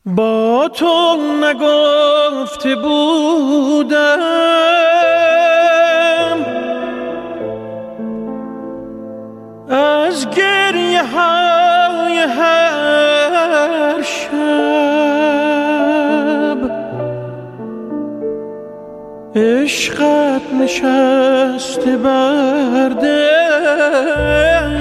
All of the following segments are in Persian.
با تو نگفته بودم از گریه های هر شب عشقت نشسته بر دل،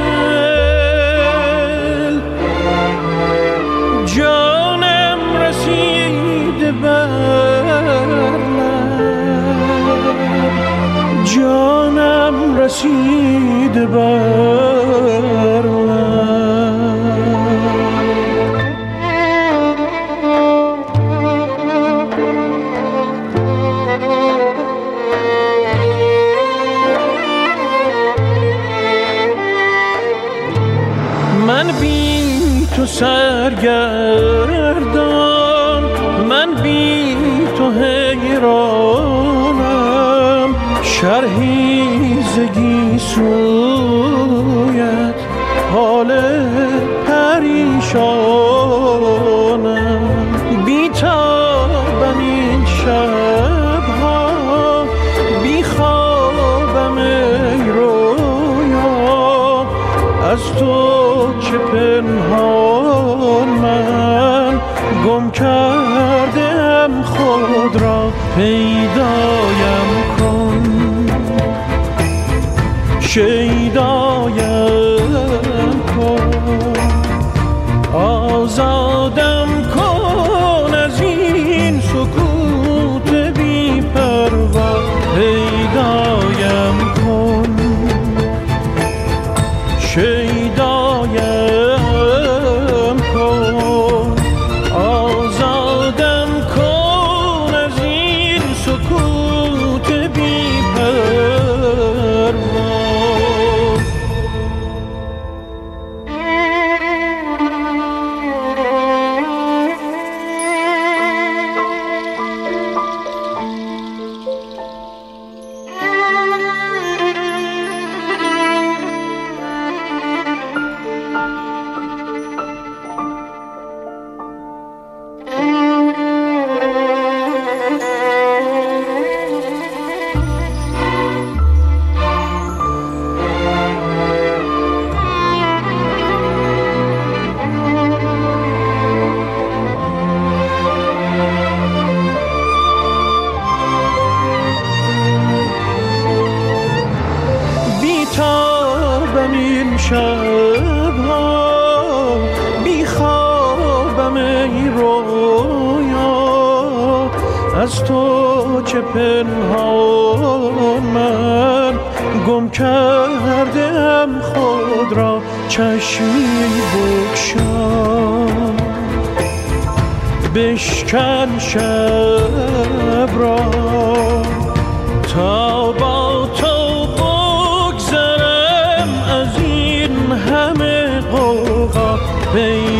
جانم رسیده بر لب، جانم رسیده بر من بی تو سرگردان، من بی تو حیرانم، شرحی ز گیسویت حال پریشانم، بی تابم این شبها، بی خوابم ای رویا، از تو چه پنهان من گم کردم خود را، پیدایم کن، شیدایم کن، آزادم کن از این سکوت بی پروا، پیدایم کن، شیدایم کن، آزادم کن از این سکوت بی پروا. بیتابم این شبها، بی خوابم ای رویا، از تو چه پنهان من گم کردم خود را، چشمی بگشا بشکن شب را، تا با تو بگذرم از این همه غوغا،